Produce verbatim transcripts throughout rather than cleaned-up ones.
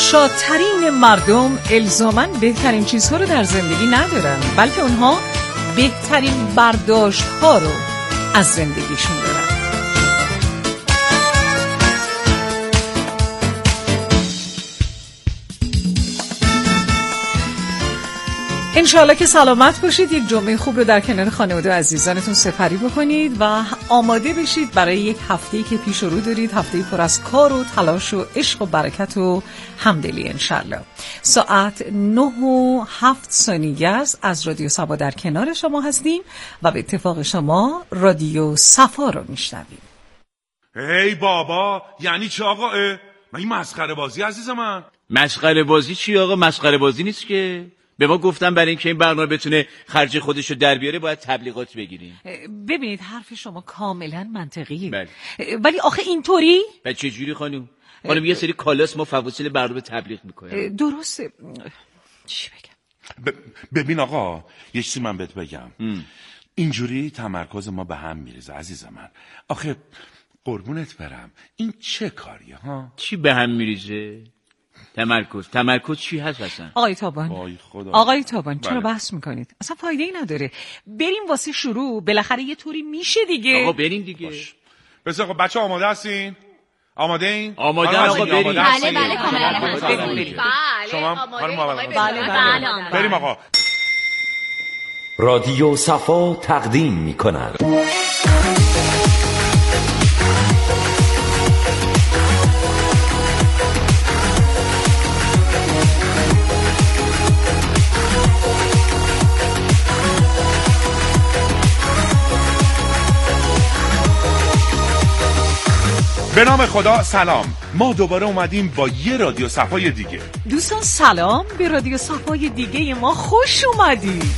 شادترین مردم الزاماً بهترین چیزها رو در زندگی ندارن، بلکه اونها بهترین برداشت‌ها رو از زندگیشون دارن. انشاءالله که سلامت باشید، یک جمعه خوب رو در کنار خانواده و عزیزانتون سپری بکنید و آماده بشید برای یک هفته‌ای که پیش رو دارید، هفته‌ای پر از کار و تلاش و عشق و برکت و همدلی انشاءالله. ساعت نه و هفت ثانیه است از رادیو صفا در کنار شما هستیم و به اتفاق شما رادیو صفا رو میشنویم. هی بابا، یعنی چه آقا؟ من این مسخره بازی عزیز من. مسخره بازی چی آقا؟ مسخره بازی نیست که. به ما گفتن برای اینکه این برنامه بتونه خرج خودش رو در بیاره باید تبلیغات بگیریم. ببینید حرف شما کاملا منطقیه. بله. ولی آخه اینطوری؟ و چه جوری خانم؟ خانم یه سری کالاس ما فواصل برنامه تبلیغ میکنیم. درسته. چی بگم؟ ببین آقا، یه چیزی من بهت بگم. ام. اینجوری تمرکز ما به هم میریزه عزیز من. آخه قربونت برم، این چه کاریه ها؟ چی به هم میریزه؟ تمرکز تمرکز چی هست اصلا؟ آقای تابان آقای تابان بله. چرا بحث میکنید؟ اصلا فایده ای نداره. بریم واسه شروع، بالاخره یه طوری میشه دیگه. آقا بریم دیگه. باش. بس آقا بچه آماده هستین؟ آماده این؟ آماده آقا بریم. بله بله کاملا بریم. شما خانم آماده. بله بله. بریم آقا. رادیو صفا تقدیم میکند به نام خدا سلام. ما دوباره اومدیم با یه رادیو صفای دیگه. دوستان سلام، به رادیو صفای دیگه ما خوش اومدید.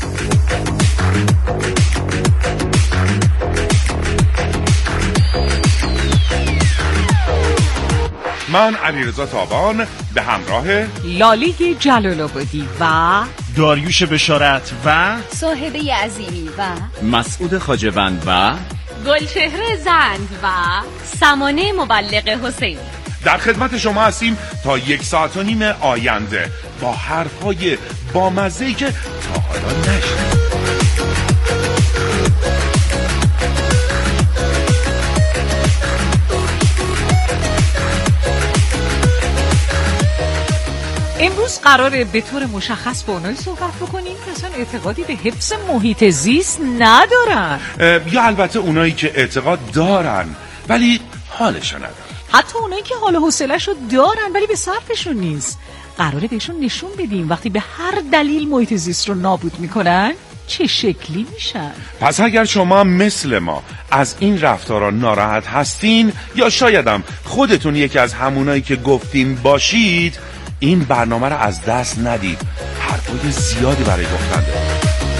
من علیرضا تابان به همراه لاله جلال آبادی و داریوش بشارت و صاحبه عظیمی و مسعود خواجه‌وند و گلچهره زند و سمانه مبلغ حسین در خدمت شما هستیم تا یک ساعت و نیم آینده با حرفهای بامزه‌ای که تا حالا نشنیدید. امروز قراره به طور مشخص با اونایی صحبت بکنیم که اصلا اعتقادی به حفظ محیط زیست ندارن، یا البته اونایی که اعتقاد دارن ولی حالشو ندارن، حتی اونایی که حال و حوصله‌شو دارن ولی به صرفشون نیست. قراره بهشون نشون بدیم وقتی به هر دلیل محیط زیست رو نابود میکنن چه شکلی میشن. پس اگر شما مثل ما از این رفتارا ناراحت هستین یا شایدم خودتون یکی از همونایی که گفتیم باشید، این برنامه رو از دست ندید. حرفای زیادی برای گفتن داره.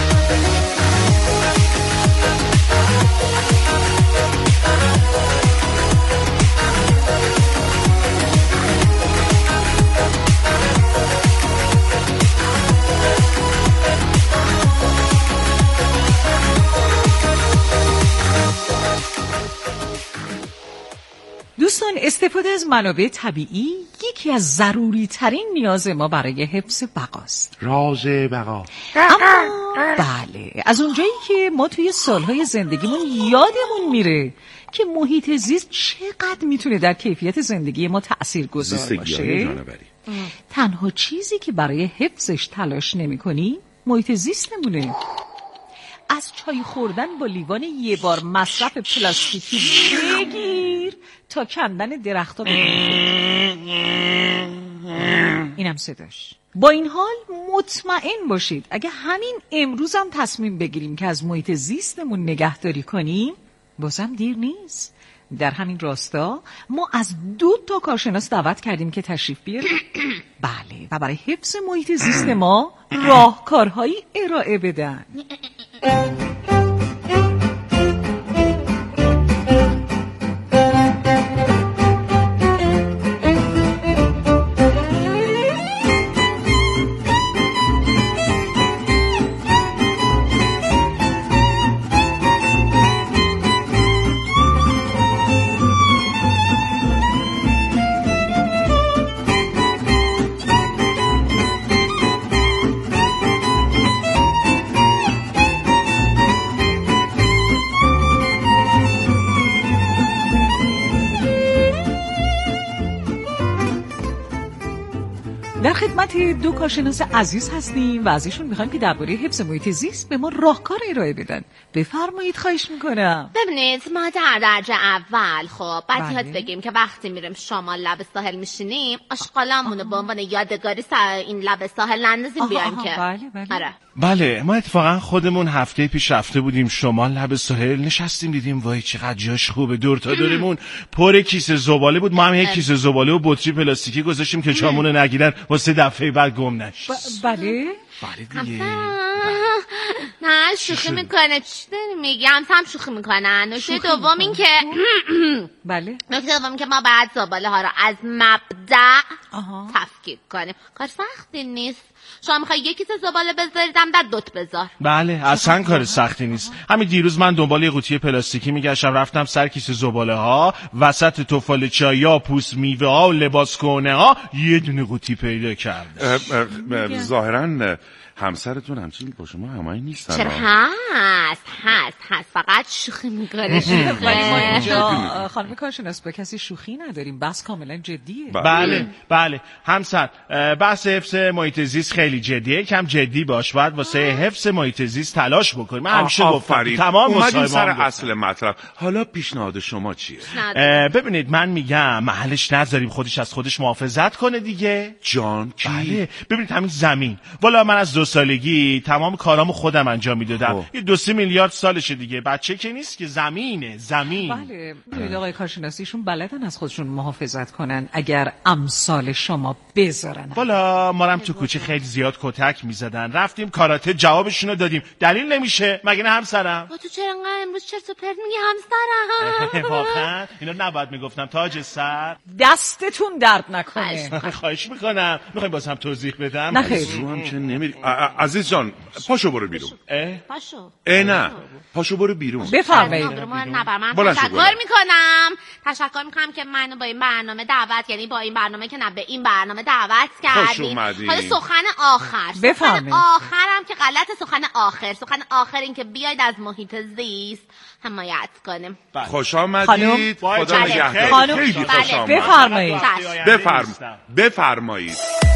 دوستان، استفاده از منابع طبیعی یکی از ضروری ترین نیاز ما برای حفظ بقاست. راز بقا. اما بله، از اونجایی که ما توی سالهای زندگیمون یادمون میره که محیط زیست چقدر میتونه در کیفیت زندگی ما تأثیرگذار باشه، تنها چیزی که برای حفظش تلاش نمی‌کنی محیط زیستمونه. از چای خوردن با لیوان یه بار مصرف پلاستیکی بگیر تا کندن درخت‌ها اینم صداش. با این حال مطمئن باشید اگه همین امروز هم تصمیم بگیریم که از محیط زیستمون نگهداری کنیم بازم دیر نیست. در همین راستا ما از دو تا کارشناس دعوت کردیم که تشریف بیارن بله و برای حفظ محیط زیست ما راهکارهایی ارائه بدن. در خدمت دو کارشناس عزیز هستیم و ازشون میخوایم که درباره حفظ محیط زیست به ما راهکار ارائه بدن. بفرمایید، خواهش میکنم. ببینید ما در درجه اول خب بعد بله. یاد بگیم که وقتی میریم شمال لب ساحل میشینیم آشغالامونو به عنوان یادگاری سر این لب ساحل نندازیم بیایم که بله بله. آره. بله، ما اتفاقا خودمون هفته پیش رفته بودیم شمال لب ساحل، نشستیم دیدیم وای چقدر جاش خوبه، دور تا دورمون پر کیسه زباله بود. ما هم یک کیسه زباله و بطری پلاستیکی گذاشتیم که چامونو نگیرن واسه دفعه بعد گم نشه. بله بله دیگه. نه شوخی میکنه، چی داری میگی؟ هم هم شوخی میکنن. نکته دوم این که بله نکته دوم که ما باید زباله ها رو از مبدأ آها. تفکیک کنیم. کار سختی نیست. شما میخوای یک کیسه زباله بذاریدم در دوت بذار. بله اصلا کار سختی نیست. همین دیروز من دنبال یه قوطی پلاستیکی میگشتم، رفتم سر کیسه زباله ها، وسط توفال چایا، پوست میوه ها و لباس کهنه ها یه دونه قوطی پیدا کردم. ظاهرا همسرتون همچین با شما همایی نیستن. چرا هست هست هست فقط شوخی میکنه. ولی ما اینجا خانم کارشناس با کسی شوخی نداریم، بس کاملا جدیه. بله بله همسر، بحث حفظ محیط زیست خیلی جدیه، کم جدی باش، باید واسه حفظ محیط زیست تلاش بکنیم. من همیشه گفتم تمام اومدیم سر گفتم. اصل مطلب. حالا پیشنهاد شما چیه؟ ببینید من میگم محلش نذاریم خودش از خودش محافظت کنه دیگه. جان کی؟ بله ببینید همین زمین، والا من از دو سالگی تمام کارامو خودم انجام میدادم. یه دو سه میلیارد سالشه دیگه، بچه که نیست که، زمینه زمین. بله ببینید آقای کارشناسیشون بلدن از خودشون محافظت کنن اگر امثال شما بذارن. والا ما هم تو کوچه خیلی زیاد کتک میزدن، رفتیم کاراته جوابشونو دادیم، دلیل نمیشه مگه نه همسرم؟ با تو چرا انقدر امروز چرت و پرت میگی همسرم؟ واقعا اینا نباید میگفتم. تاج سر دستتون درد نکنه. خواهش میکنم. میخوایم باز هم توضیح بدم؟ نه خیر. رو هم که نمیری. عزیز جان پاشو برو بیرون. پاشو. اه نه پاشو برو بیرون. بفرمایید. نبر من بلند شو تشکر بلند. میکنم تشکر میکنم که منو با این برنامه دعوت، یعنی با این برنامه که نه به این برنامه دعوت کردیم. حالا سخن آخر بفرمایید. سخن آخرم که غلط، سخن آخر سخن آخر این که بیاید از محیط زیست حمایت کنیم. خوش آمدید. خدا بله. نگهدار. خانم خیلی بله. خوش آمد. بفرمایید. بفرم بفرمایید.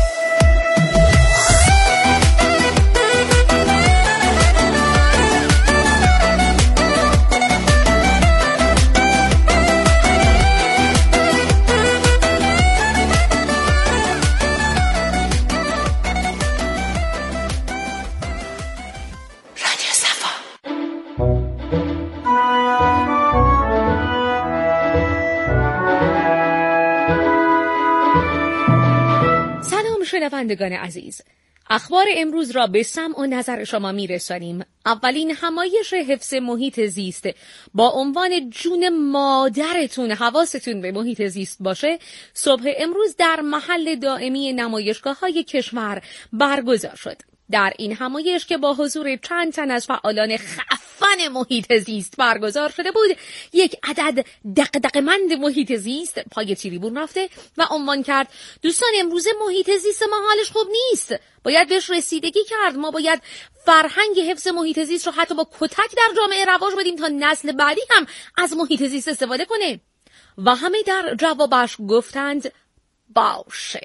شنوندگان عزیز، اخبار امروز را به سمع و نظر شما میرسانیم. اولین همایش حفظ محیط زیست با عنوان جون مادرتون حواستون به محیط زیست باشه صبح امروز در محل دائمی نمایشگاه‌های کشور برگزار شد. در این همایش که با حضور چند تن از فعالان خفن محیط زیست برگزار شده بود، یک عدد دغدغه‌مند محیط زیست پای تریبون رفته و عنوان کرد دوستان امروز محیط زیست ما حالش خوب نیست، باید بهش رسیدگی کرد، ما باید فرهنگ حفظ محیط زیست رو حتی با کتک در جامعه رواج بدیم تا نسل بعدی هم از محیط زیست استفاده کنه. و همه در جوابش گفتند باشه.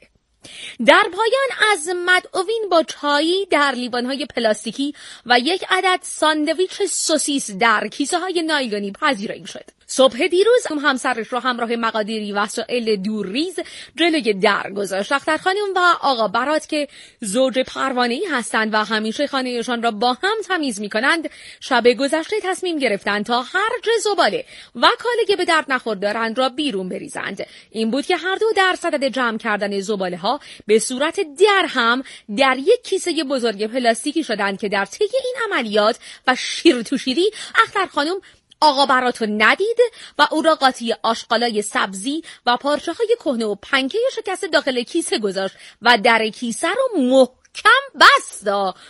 در پایان از مدعوین با چایی در لیوان‌های پلاستیکی و یک عدد ساندویچ سوسیس در کیسه‌های نایلونی پذیرایی شد. صبح دیروز هم همسرش رو همراه مقادیری وسایل دورریز جلوی در گذاشت. اختر خانم و آقا برات که زوج پروانه‌ای هستند و همیشه خانه‌شان را با هم تمیز می‌کنند، شب گذشته تصمیم گرفتند تا هرج زباله و کاله که به درد نخور دارند را بیرون بریزند. این بود که هر دو در صدد جمع کردن زباله‌ها به صورت درهم در یک کیسه بزرگ پلاستیکی شدند که در طی این عملیات و شیر تو شیری اختر خانم آقا براتو ندید و او را قاطی آشغالای سبزی و پارچه های کهنه و پنکه شکسته داخل کیسه گذاشت و در کیسه رو محکم بست.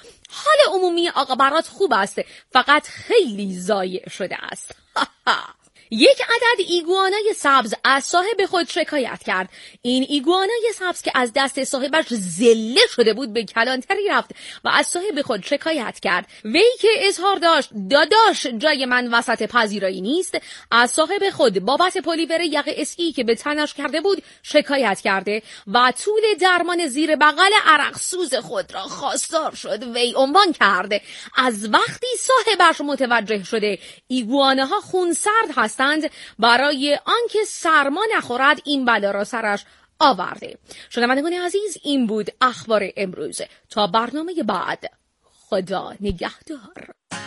حال عمومی آقا برات خوب است، فقط خیلی ضایع شده است. یک عدد ایگوانای سبز از صاحب خود شکایت کرد. این ایگوانای سبز که از دست صاحبش ذله شده بود به کلانتری رفت و از صاحب خود شکایت کرد. وی که اظهار داشت داداش جای من وسط پذیرایی نیست، از صاحب خود بابت پلیور یق اسی که به تنش کرده بود شکایت کرده و طول درمان زیر بغل عرق سوز خود را خواستار شد. وی عنوان کرده از وقتی صاحبش متوجه شده ایگوانه ها خونسرد هستند برای آنکه سرما نخورد این بلا را سرش آورده. شنوندگان عزیز، این بود اخبار امروز. تا برنامه بعد، خدا نگهدار.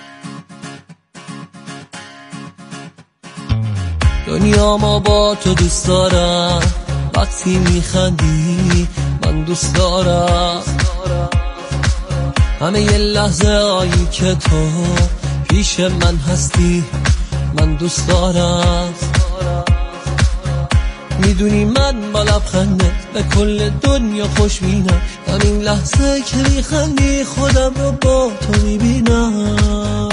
دنیا ما با تو دوست دارم، وقتی میخندی من دوست دارم، همه یه لحظه هایی که تو پیش من هستی من دوست دارم. میدونی من با لبخندت به کل دنیا خوشبینم، همین لحظه که میخندی خودم رو با تو میبینم.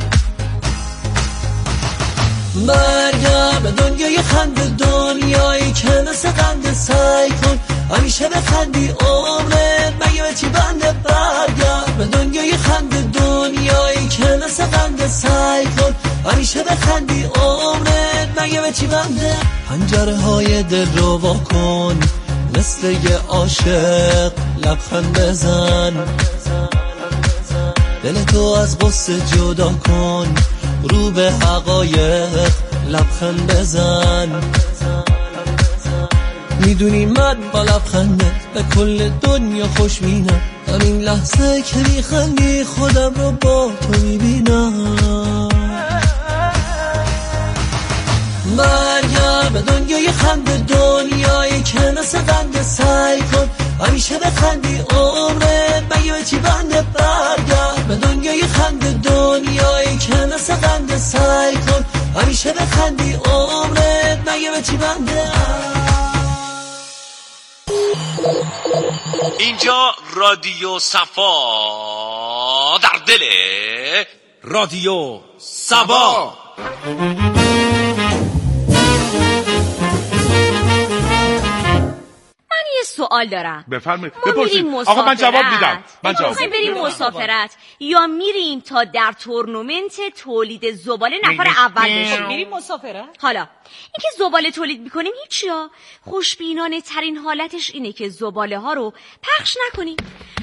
برگرد به دنیای خند، دنیایی که مثل قند، سعی کن همیشه بخندی عمرت مگه به چی بنده. برگرد به دنیای خند، دنیایی که مثل قند، سعی کن همیشه بخندی عمرت مگه به چی بنده. پنجره های دل رو وا کن، مثل یه عاشق لبخند بزن، دل تو از غصه جدا کن، رو به حقایق لبخند بزن. میدونی من با لبخندت به کل دنیا خوشبینم، همین لحظه که میخندی خودم رو با تو میبینم. برگرد به دنیای خند، دنیایی که مثل قند، سعی کن همیشه بخندی عمرت مگه به چی بنده. برگرد به دنیای خند، دنیایی که مثل قند، سعی کن همیشه بخندی عمرت مگه به چی بنده. اینجا رادیو صفا در دل رادیو صبا. سوال دارم. بفرمایید بپرسید. آقا من جواب میدم. من جواب می‌خوایم بریم مسافرت یا میریم تا در تورنمنت تولید زباله نفر اول بشیم؟ میریم مسافرت. حالا اینکه زباله تولید میکنیم هیچیا، خوشبینانه ترین حالتش اینه که زباله ها رو پخش نکنیم.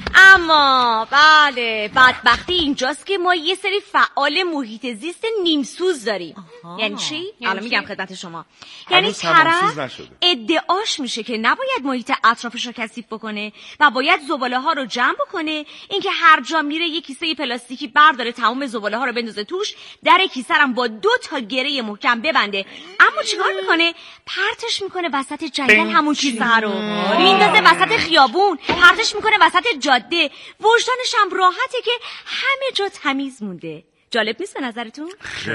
اما بله، بدبختی اینجاست که ما یه سری فعال محیط زیست نیمسوز داریم. آها. یعنی چی؟ الان میگم خدمت شما. یعنی طرف ادعاش میشه که نباید محیط اطرافش رو کثیف بکنه و باید زباله ها رو جمع بکنه، اینکه هر جا میره یه کیسه پلاستیکی برداره تمام زباله ها رو بندازه توش، در کیسه رو با دو تا گره محکم ببنده. اما چیکار میکنه؟ پرتش میکنه وسط جنگل همون کیسه رو. میندازه وسط خیابون، پرتش میکنه وسط جاده. وجدانش هم راحته که همه جا تمیز مونده. جالب نیست به نظرتون؟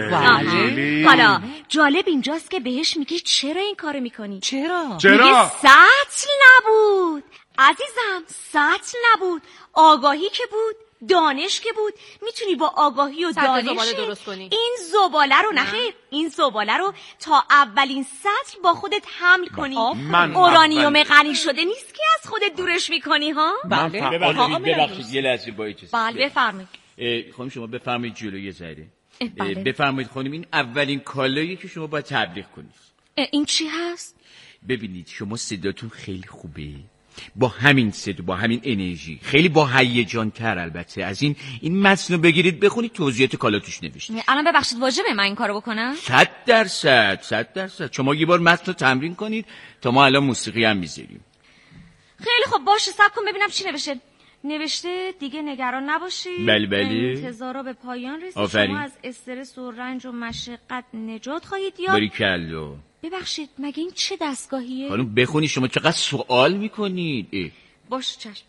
خیلی. حالا جالب اینجاست که بهش میگی چرا این کارو میکنی؟ چرا؟ چرا؟ میگه سطل نبود عزیزم، سطل نبود، آگاهی که بود، دانش که بود. میتونی با آگاهی و دانش درست کنی. این زباله رو نخیر این زباله رو تا اولین سطل با خودت حمل کنی. اورانیوم غنی شده نیست که از خودت دورش میکنی ها. بله. ببخشید ببخشید یه لحظه با چیز. بله بفرمایید. خانم شما بفرمایید جلوی یه ذره. بفرمایید خانم، این اولین کالایی که شما باید تبلیغ کنید. این چی هست؟ ببینید شما صداتون خیلی خوبه، با همین صدا، با همین انرژی، خیلی با هیجان تر البته از این این متن رو بگیرید بخونید، توضیحات کالا توش نوشته. الان ببخشید واجبه من این کارو بکنم؟ صد درصد صد درصد. شما یه بار متن رو تمرین کنید تا ما الان موسیقی هم میذاریم. خیلی خب باشه، صبر کن ببینم چی نوشته. نوشته دیگه نگران نباشید. بله بله. انتظارا به پایان رسید. شما از استرس و رنج و مشقت نجات خواهید یافت. باریکلا. ببخشید مگه این چه دستگاهیه؟ خانم بخونی، شما چقدر سوال میکنید. باشه چشم.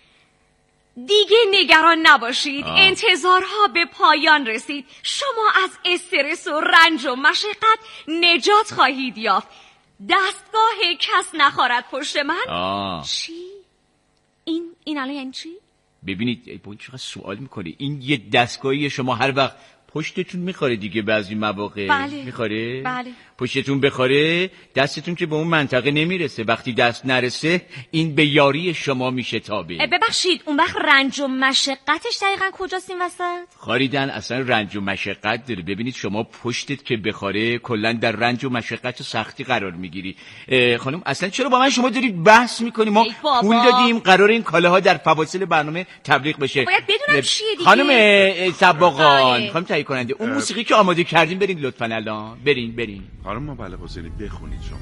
دیگه نگران نباشید. آه. انتظارها به پایان رسید. شما از استرس و رنج و مشقت نجات خواهید یافت. دستگاه کس نخورد پشت من. آه. چی؟ این این الان یعنی چی؟ ببینید با این چقدر سوال میکنی. این یه دستگاهی شما هر وقت پشتتون میخوره دیگه بعضی مواقع. بله. میخوره؟ بله. پشتتون بخوره دستتون که به اون منطقه نمیرسه، وقتی دست نرسه این به یاری شما میشه تابه. ببخشید اون وقت رنج و مشقتش دقیقا کجاست این وسط؟ خاریدن اصلا رنج و مشقت داره. ببینید شما پشتت که بخوره کلا در رنج و مشقت و سختی قرار میگیری. خانم اصلا چرا با من شما دارید بحث میکنی؟ ما پول دادیم قرار این کالاها در فواصل برنامه تبلیغ بشه. باید بدونم چیه دیگه. خانم سباقان، خانم تهیه کننده، اون موسیقی که آماده کردین برین لطفاً الان. برین برین. خانم مبلغ حسینی بخونید شما.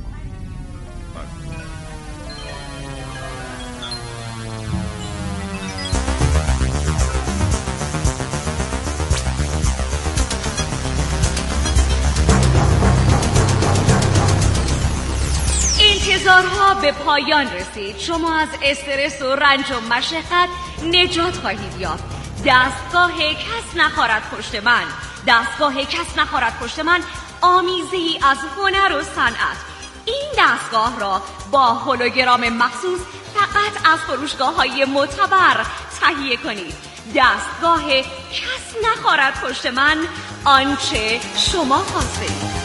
انتظارها به پایان رسید. شما از استرس و رنج و مشقت نجات خواهید یافت. دستگاه کس نخواهد پشت من. دستگاه کس نخواهد پشت من آمیزه‌ای از هنر و صنعت. این دستگاه را با هولوگرام مخصوص فقط از فروشگاه‌های معتبر تهیه کنید. دستگاه کس نخواهد پشت من، آنچه شما خواستید.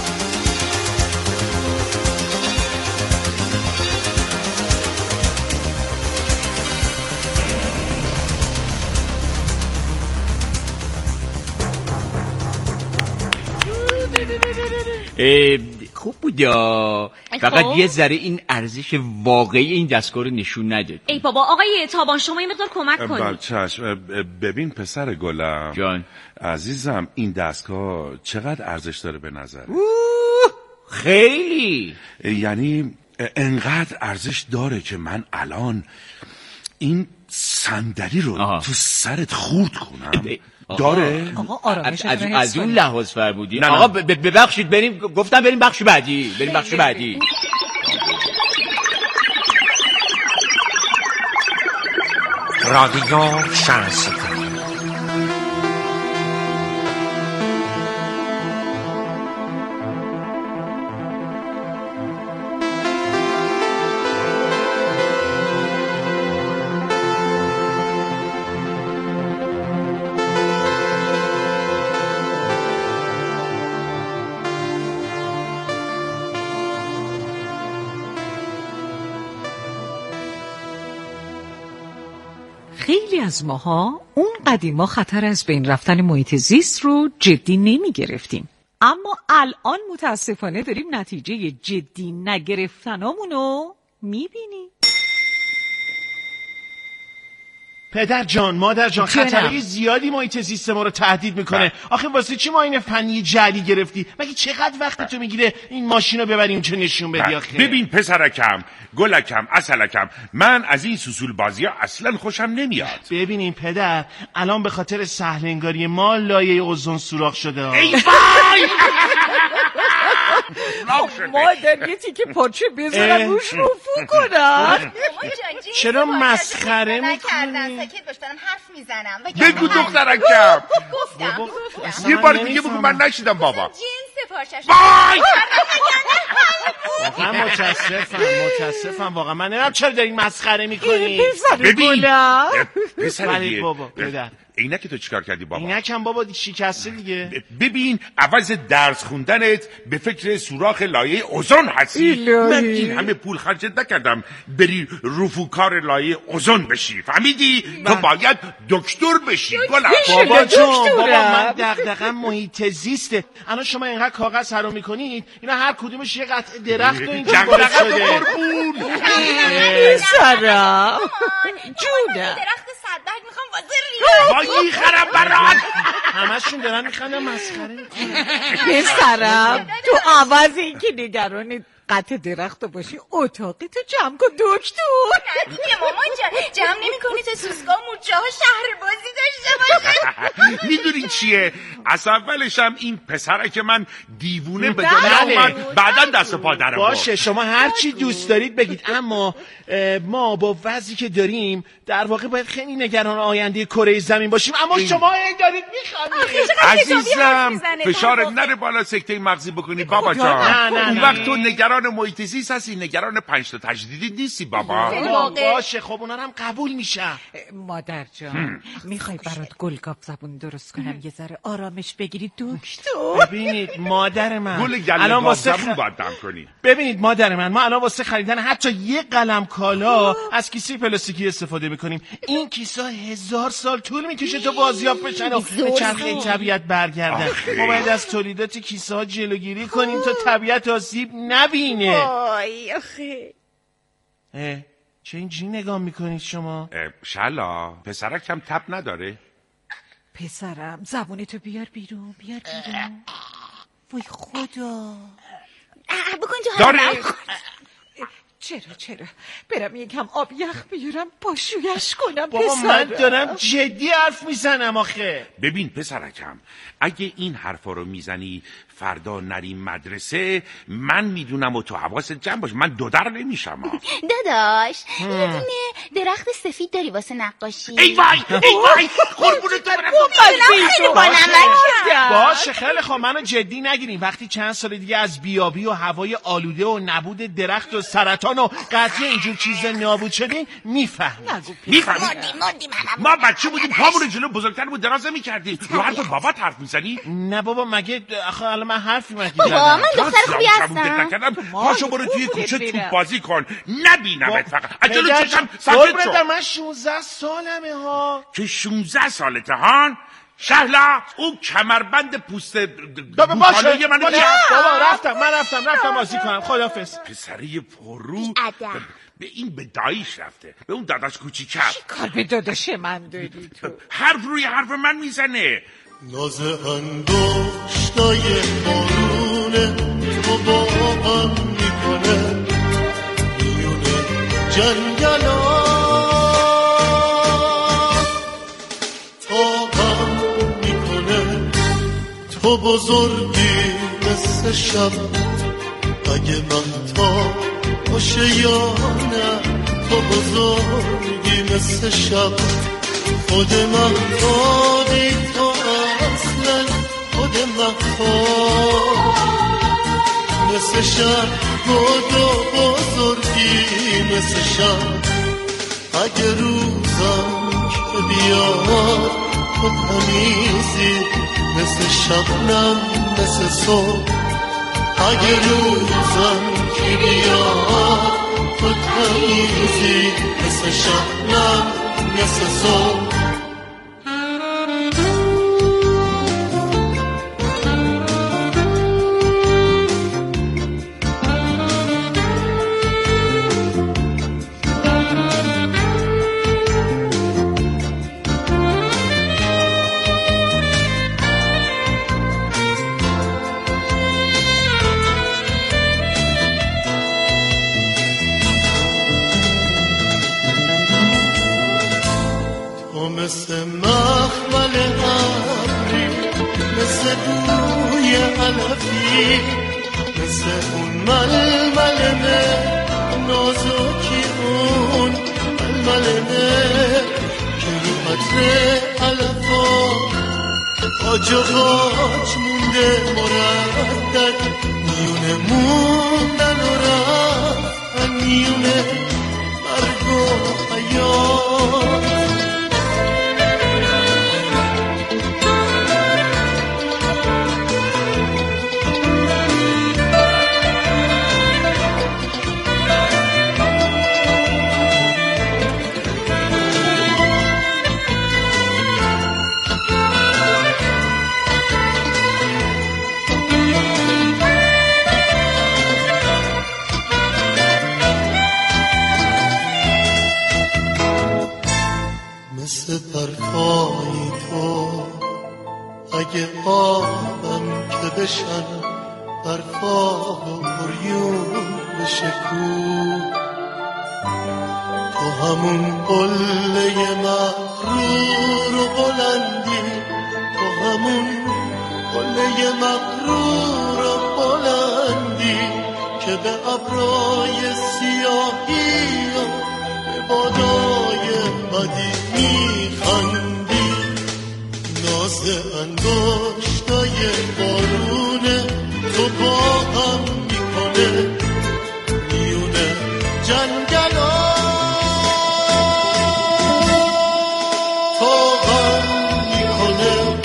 خوب بود یا فقط یه ذره این ارزش واقعی این دستگاه رو نشون نداد. ای بابا آقای تابان شما یه مقدار کمک کنید. بله چشم. ببین پسر گلم جان عزیزم، این دستگاه چقدر ارزش داره به نظر؟ خیلی، یعنی انقدر ارزش داره که من الان این صندلی رو آها. تو سرت خورد کنم. داره؟ آقا آرامش از, از اون لحاظ فرمودی؟ آقا ببخشید بریم، گفتم بریم بخش بعدی. بریم بخش بعدی. رادیو شانسی. خیلی از ماها اون قدیما خطر از بین رفتن محیط زیست رو جدی نمی گرفتیم، اما الان متاسفانه داریم نتیجه جدی نگرفتنامونو می بینیم. پدر جان، مادر جان، خطرهای زیادی محیط زیست ما رو تهدید میکنه. آخه واسه چی ما این فنی جعلی گرفتی؟ مگه چقدر وقت تو میگیره این ماشین رو ببریم چه نشون بدی آخه؟ ببین پسرکم، گلکم، اصلکم، من از این سوسول بازی ها اصلا خوشم نمیاد. ببینین پدر، الان به خاطر سهلنگاری ما لایه اوزون سوراخ شده. ای وای! مادر یه تیکه پاچه بذارم روش رفو کنم. چرا مسخره میکنی؟ ساکت باش دارم حرف میزنم. بگو دخترکم. گفتم یه بار دیگه بگو، من نشیدم بابا. جنس پارچش. وای! واقعا متاسفم، متاسفم واقعا. من نمیدونم چرا داری مسخره میکنی. ببین پسر بابا پدر، اینک تو چیکار کردی بابا؟ اینکم بابا شکسته دیگه. ببین عوض درس خوندنت به فکر سوراخ لایه اوزون هستی. من این همه پول خرجت نکردم بری رفوکار لایه اوزون بشی، فهمیدی؟ تو باید دکتر بشی. گلم بابا جون، بابا من دغدغه‌ام محیط زیسته. الان شما اینقدر کاغذ حرام میکنید، اینا هر کدومش یه قطعه درخت و اینجا وارد شده. سلام جونم، درخت صدبرگ میخوام واسه رینا. وای خرم برات. همشون دارن میخندن مسخره میکنن. پسرم تو عوض این که نگران قطع درخت باشی اتاقی تو جمع کن دکتر. نه دیگه مامان جان، جمع نمی کنی تا سوسکا مورچه ها شهر بازی داشته باشه. میدونی چیه؟ از اولش هم این پسره که من دیوونه به دنیا اومد، بعدا دست و پا درم. باشه شما هر چی دوست دارید بگید، اما ما با وضعی که داریم در واقع باید خیلی نگران آینده کره زمین باشیم، اما شما این دارید میخوانید. عزیزم فشار نره بالا سکته مغزی بکنی بابا جان. اون وقت تو نگران نگران محیط زیست هستی، نگران پنج تا تجدیدی نیستی بابا. باشه خب اونا هم قبول میشم. مادر جان میخوای برات گلگاف زبون درست کنم یه ذره آرامش بگیری دکتر؟ ببینید مادر من گل گله گاف زبون باید دم کنی. ببینید مادر من، ما الان واسه خریدن حتی یه قلم کالا از کیسه پلاستیکی استفاده میکنیم. این کیسه هزار سال طول میکشه تا بازیافت بشن و به چرخه طبیعت برگردن. ما باید از تولیدات کیسه ها جلوگیری کنیم تا طبیعت آسیب نبینه. وای آخه چه اینجوری نگاه میکنید شما؟ شلا پسرک هم تب نداره؟ پسرم زبونتو بیار بیرون، بیار بیرون. وای خدا بکن تو داره. چرا چرا برم یکم آب یخ بیارم پاشویش کنم. بابا پسرم من دارم جدی حرف میزنم آخه. ببین پسرکم، اگه این حرفا رو میزنی فردا نریم مدرسه، من میدونم و تو حواست جمع باش، من دودر نمیشم. داداش یه دونه درخت سفید داری واسه نقاشی؟ ای وای ای وای قربونت برم. باشه خیلی خب منو جدی نگیریم. وقتی چند سال دیگه از بیابی و هوای آلوده و نبود درخت و سرطان و قضیه اینجور چیزا نابود شدیم میفهمیم. میفهمیم ما بچه بودیم پامون جلو بزرگتر بود دراز میکردیم. رو حرف بابات حرف میزنی؟ نه بابا مگه آخه من حرفی مگه بابا من دختر خوبی هستم. پاشو برو توی کوچه توپ بازی کن نبینمت فقط. اجلو چشم ساکت شو. من شونزده سالمه ها. که شونزده سالته ها؟ شهلا اون کمربند پوست بابا باشه منو باشه. بابا رفتم من رفتم رفتم بازی کنم. خداحافظ. پسره پررو به این به دایش رفته، به اون داداش کوچیکم. چی کار به داداش من داری تو؟ حرف روی حرف من میزنه. ناز انگشتای بارونه تو با هم میکنه میونه جنگلا تا هم میکنه. تو بزرگی مثل شب اگه من تا باشه یا نه. تو بزرگی مثل شب خود من خودی تو اصلا خود من خود مثل شب خود و بزرگی مثل شب. اگه روزم که بیاد تو تمیزی مثل شبنم مثل صبح. اگه روزم که بیاد تو تمیزی مثل شبنم مثل صبح. مثل مخمل ابری مثل بوی علفی مثل اون ململمه نازکی اون ململمه که رو حتر علفا آج و قاج مونده مردد میونه موندن و رفتن میونه مرگ و حیات. مثل برفای تو اگه آبم که بشن برفا و بریون بشه کو. تو همون قله مغرور و بلندی تو همون قله مغرور و بلندی که به ابرای سیاهی و به بادای بدی میخندی. ناز انگشتای بارونه تو با هم میکنه جنگلا طاقم میکنه.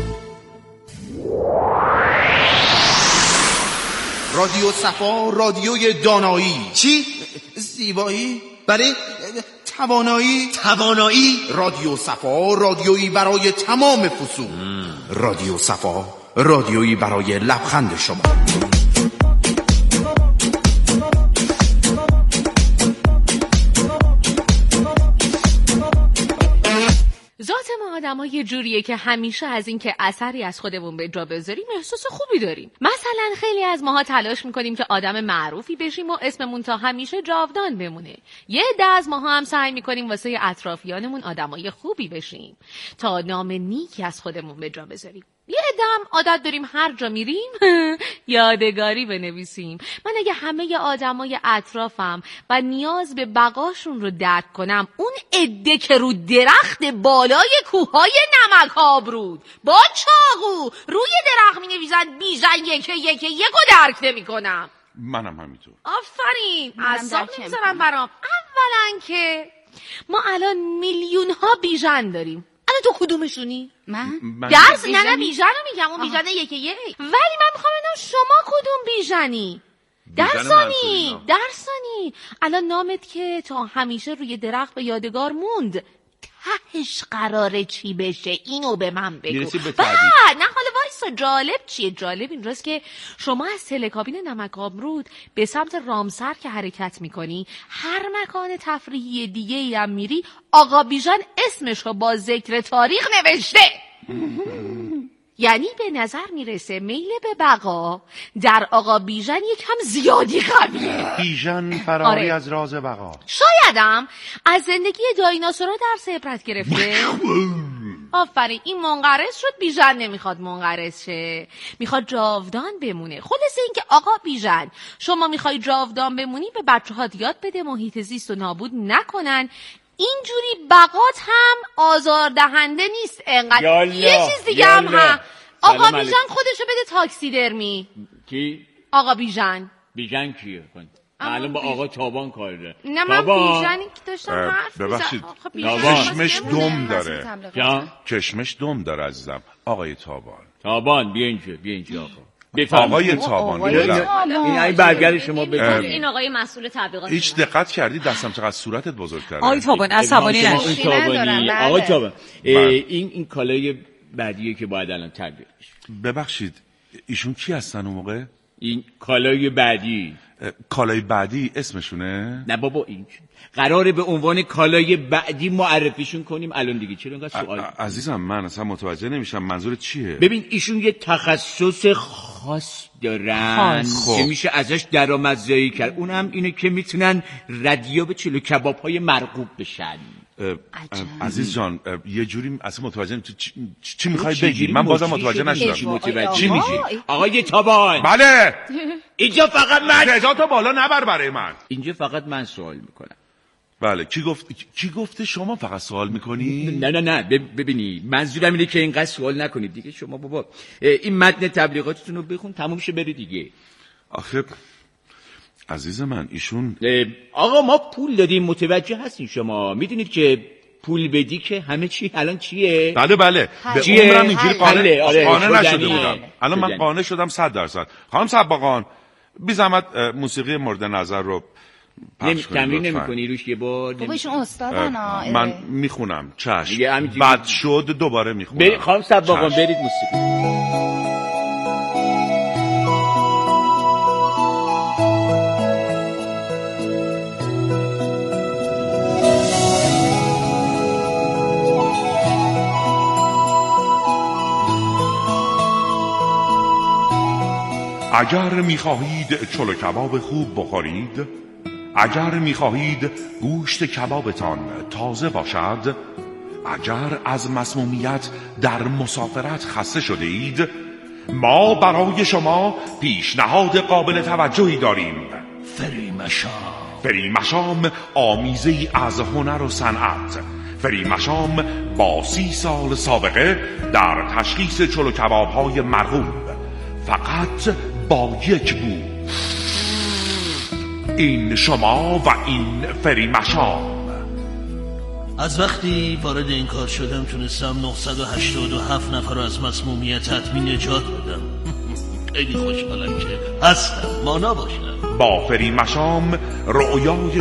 رادیو صفا، رادیوی دانایی. چی؟ زیبایی؟ برای توانایی. توانایی؟ رادیو صفا، رادیویی برای تمام فصول. رادیو صفا، رادیویی برای لبخند شما. ذات ما آدم ها یه جوریه که همیشه از این که اثری از خودمون به جا بذاریم احساس خوبی داریم. مثلا خیلی از ماها تلاش میکنیم که آدم معروفی بشیم و اسممون تا همیشه جاودان بمونه. یه عده از ماها هم سعی میکنیم واسه اطرافیانمون آدمای خوبی بشیم تا نام نیکی از خودمون به جا بذاریم. یه عده هم عادت داریم هر جا میریم یادگاری بنویسیم. من اگه همه آدمای اطرافم و نیاز به بقاشون رو درک کنم، اون عده که رو درخت بالای کوههای نمک آبرود با چاقو روی درخت می نویسن بیژن یکه یکه یکو درک نمی کنم. منم همینطور. آفرین، اعصاب نمیذارم برام. اولا که ما الان میلیون ها بیژن داریم. الان تو کدومشونی؟ من؟ درس نه نه بیژن رو میگم، اون بیژن یکی یک. ولی من میخوام بدونم شما کدوم بیژنی؟ درسانی درسانی الان نامت که تا همیشه روی درخت به یادگار موند، تهش قراره چی بشه؟ اینو به من بگو. بعد نه حالا وایسا، جالب چیه؟ جالب اینجاست که شما از تلکابین نمک آبرود به سمت رامسر که حرکت میکنی، هر مکان تفریحی دیگه ای هم میری، آقا بیژن اسمشو با ذکر تاریخ نوشته. یعنی به نظر میرسه میل به بقا در آقا بیژن یکم زیادی قویه. بیژن فراری آره. از راز بقا. شایدم از زندگی دایناسورا درس عبرت گرفته. آفرین، این منقرض شد، بیژن نمیخواد منقرض شه، میخواد جاودان بمونه. خلاصه این که آقا بیژن شما میخوای جاودان بمونی، به بچه‌هات یاد بده محیط زیست رو نابود نکنن. اینجوری بقات هم آزاردهنده نیست انقدر. یه چیز دیگه هم هم آقا بیژن خودشو بده تاکسی درمی. کی؟ آقا بیژن. بیژن کیه؟ معلوم با آقا تابان کار داره. نه من بیژنی که داشتم حرف ببخشید تابان چشمش دم داره. چشمش دم داره عزیزم. آقای تابان. تابان بیا اینجا، بیا اینجا آقا. آقای تابان. این این برگر شما بگید. این آقای مسئول تبلیغات. هیچ دقت کردی دستم چقدر صورتت بزرگتره؟ آقای تابان عصبانی نشید. آقای تابان این این کالای بعدیه که باید الان تبلیغ بشه. ببخشید ایشون کی هستن اون موقع؟ این کالای بعدی. کالای بعدی اسمشونه؟ نه بابا، این قراره به عنوان کالای بعدی معرفیشون کنیم الان دیگه. چرا اینقدر سوال؟ عزیزم من اصلا متوجه نمیشم منظورت چیه؟ ببین ایشون یه تخصص خاص دارن خاص. که میشه ازش درآمدزایی کرد. اونم اینه که میتونن ردیاب چلو کباب های مرغوب بشن. عزیز جان یه جوری اصلا متوجه نمیشم چی, چی میخوای بگی؟ من بازم متوجه نشدم. چی میگی؟ آقای تابان. بله اینجا فقط من تعداد بالا نبر برای من. اینجا فقط من سوال میکنم. بله کی گفت کی گفته شما فقط سوال میکنی؟ نه نه نه ببینی منظورم اینه که اینقدر سوال نکنید دیگه. شما بابا این متن تبلیغاتتون رو بخون تموم شه بری دیگه. آخه عزیز من ایشون آقا ما پول دادیم، متوجه هستین شما؟ میدونید که پول بدی که همه چی الان چیه؟ بله بله به عمرم اینجوری قانع آره. قانع نشده بودم. الان من قانع شدم صد درصد. خانم سباقان بی زحمت موسیقی مورد نظر رو پخش کنید. تمرین نمی‌کنی روش یه بار؟ بابا ایشون استادن. من میخونم چشم. بعد شد دوباره میخونم. برید خانم سباقان برید موسیقی. اگر میخواهید چلو کباب خوب بخورید، اگر میخواهید گوشت کبابتان تازه باشد، اگر از مسمومیت در مسافرت خسته شده اید، ما برای شما پیشنهاد قابل توجهی داریم. فریمشام. فریمشام آمیزه ای از هنر و صنعت. فریمشام با سی سال سابقه در تشخیص چلو کباب های مرغوب، فقط با یک بو این شما و این فری مشام. از وقتی وارد این کار شدم تونستم نهصد و هشتاد و هفت نفر رو از مسمومیت حتمی نجات بدم. خیلی خوشحالم که هستم، مانا باشم. با فری مشام رؤیای